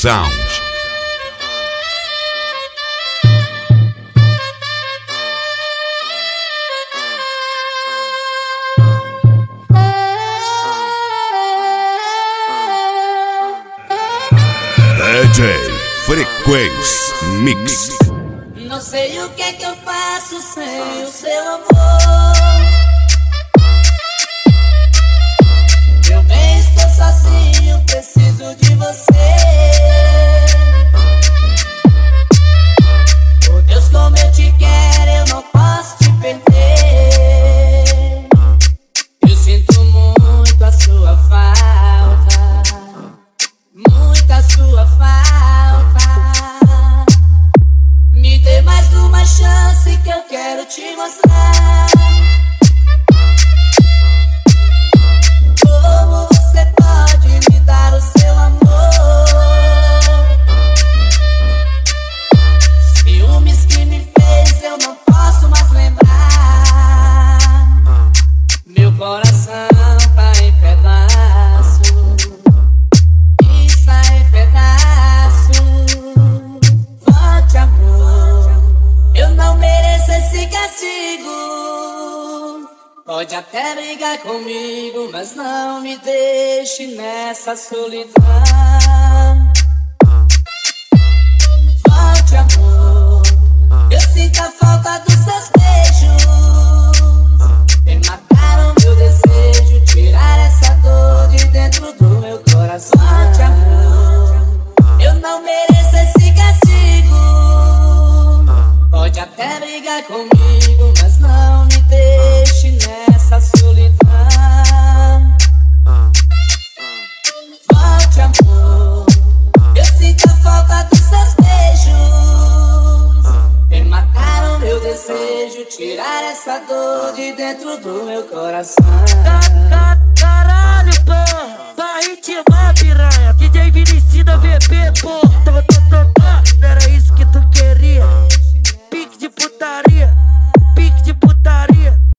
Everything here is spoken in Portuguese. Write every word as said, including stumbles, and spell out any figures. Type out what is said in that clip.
Sound. D J Frequência Mix. Não sei o que é que eu faço sem o seu amor. Eu bem estou sozinho, preciso de você. Oh Deus, como eu te quero, eu não posso te perder. Eu sinto muito a sua falta, muita sua falta. Me dê mais uma chance que eu quero te mostrar como você pode me dar o seu amor. Ciúmes que me fez eu não posso mais lembrar. Meu coração tá em pedaços, está em pedaços. Volte, amor, eu não mereço esse castigo. Pode até brigar comigo, mas não me deixe nessa solidão. Volte, amor, eu sinto a falta dos seus beijos. Me mataram meu desejo, tirar essa dor de dentro do meu coração. Volte, amor, eu não mereço esse castigo. Pode até brigar comigo, mas não me deixe nessa solidão. Volte, amor, eu sinto a falta dos seus beijos. Me mataram meu desejo, tirar essa dor de dentro do meu coração. Caralho, pô, vai ritmar, piranha. D J Vinicius V P, pô.